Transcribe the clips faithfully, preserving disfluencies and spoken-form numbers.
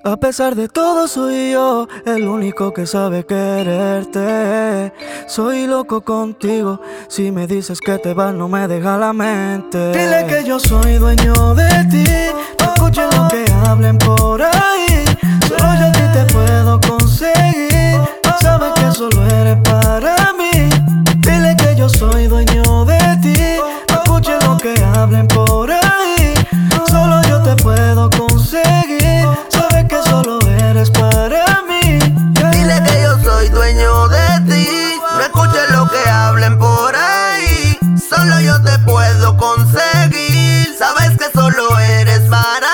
A pesar de todo soy yo el único que sabe quererte. Soy loco contigo, si me dices que te vas no me deja la mente. Dile que yo soy dueño de ti, no escuches lo que hablen por ahí. Solo yo a ti te puedo conseguir, sabes que solo eres para mí. Dile que yo soy dueño de ti, no escuches lo que hablen por ahí. Solo yo te puedo conseguir, sabes que solo eres para mí. Dile que yo soy dueño de ti, no escuches lo que hablen por ahí. Solo yo te puedo conseguir, sabes que solo eres para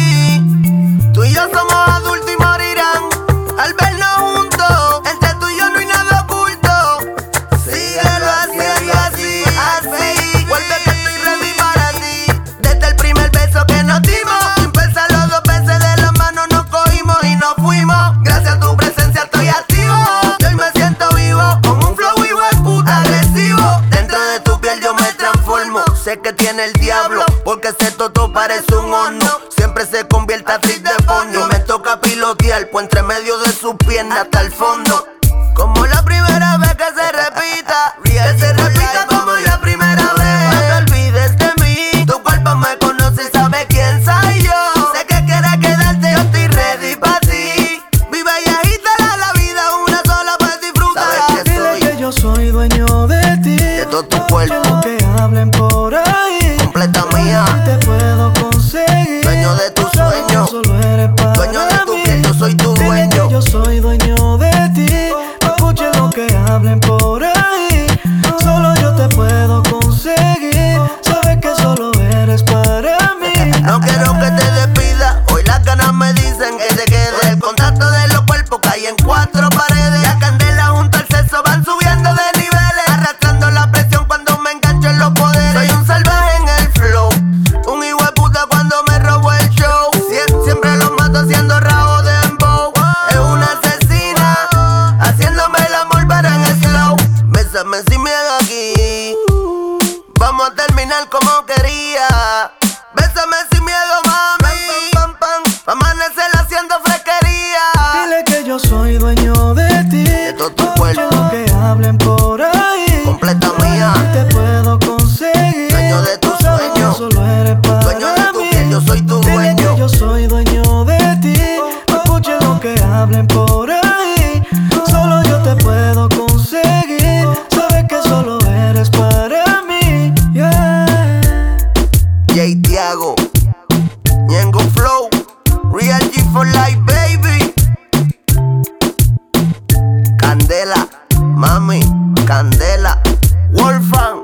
mí. Tú y yo somos adultos y morirán al vernos juntos. Entre tú y yo no hay nada oculto. Síguelo haciendo así, así. Vuelve que estoy ready para ti. Desde el primer beso que nos dimos, sin pensarlo dos veces, de las manos nos cogimos y nos fuimos. Gracias a tu presencia estoy activo, y hoy me siento vivo, con un flow hijo de puta agresivo. Dentro de tu piel yo me transformo, sé que tiene el diablo, porque ese toto parece un horno. Siempre se convierte a actriz de porno. Me toca pilotear, pues entre medio de sus piernas hasta el fondo. Como la primera vez que se repita, que se repita como la primera vez. No te olvides de mí, tu cuerpo me conoce y sabe quién soy yo. Sé que quieres quedarte, yo estoy ready pa' ti. Vive y agítala la vida, una sola para disfrutar. Sabes que soy, dile que yo soy dueño de ti, de todo tu cuerpo, lo que hablen por ahí. completa mía. Te puedo conseguir, Dueño de tus sueños, solo eres para dueño de tu mí. piel, yo soy tu Dile dueño. que yo soy dueño de ti, no escuches lo que hablen por ahí. Solo yo te puedo conseguir, sabes que solo eres para mí. No quiero que te despidas, hoy las ganas me dicen que te quedes. El contacto de los cuerpos cae en cuatro paredes. La candela junto al sexo van subiendo de niveles, arrastrando la presión cuando me engancho en los poderes. Soy un salvaje en el flow, un hijo de puta cuando me robo el show. Sie- siempre los mato haciendo rabo de embow. Es una asesina, haciéndome el amor pero en slow. Bésame sin miedo aquí, vamos a terminar como quería. Bésame sin miedo, mami, pam, pam, pam, pa' amanecer haciendo fresquería. Dile que yo soy dueño de ti, De todo tu no cuerpo, escuches lo que hablen por ahí. completa mía. Te puedo conseguir, Dueño de tus sabes que sueños, solo eres para dueño de tu mí. piel, yo soy tu Dile dueño. que yo soy dueño de ti, no escuches lo que hablen por ahí. Solo yo te puedo conseguir, sabes que solo eres para mí. Yeah. Jay Tiago, Ñengo Flow, Real G for life, baby. Candela, mami, Candela, Wolfgang.